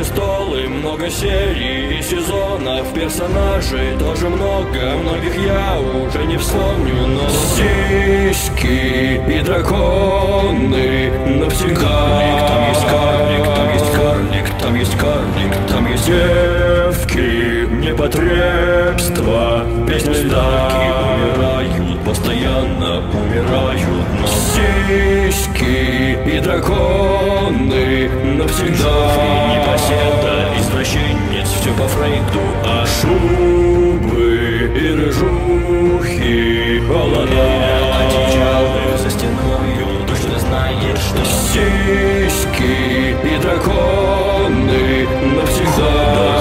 престолы, много серий и сезонов, персонажей тоже много, многих я уже не вспомню, но сиськи и драконы навсегда. Там есть карлик, там есть карлик, там есть карлик, там есть девки, непотребства, песни ставки умирают, постоянно умирают, но сиськи и драконы навсегда. Непоседа, извращенец, все по Фрейду, а шубы и рыжухи, холода, одеялы за стеною, точно знаешь, что сиськи и драконы навсегда.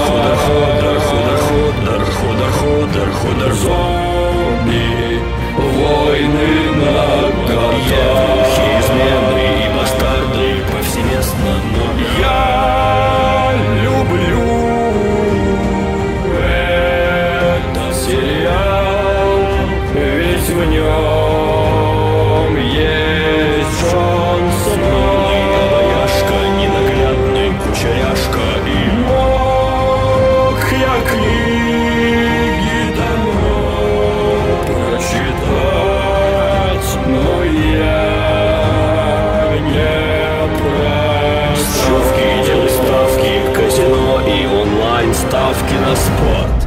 Ходор, зомби, войны на годах, измены и бастарды повсеместно, но я люблю этот сериал, ведь в нем есть Джон Сноу, обаяшка, ненаглядный кучеряшка, и мог я книги давно прочитать, но я не прочитал. Делай ставки, казино и онлайн ставки на спорт.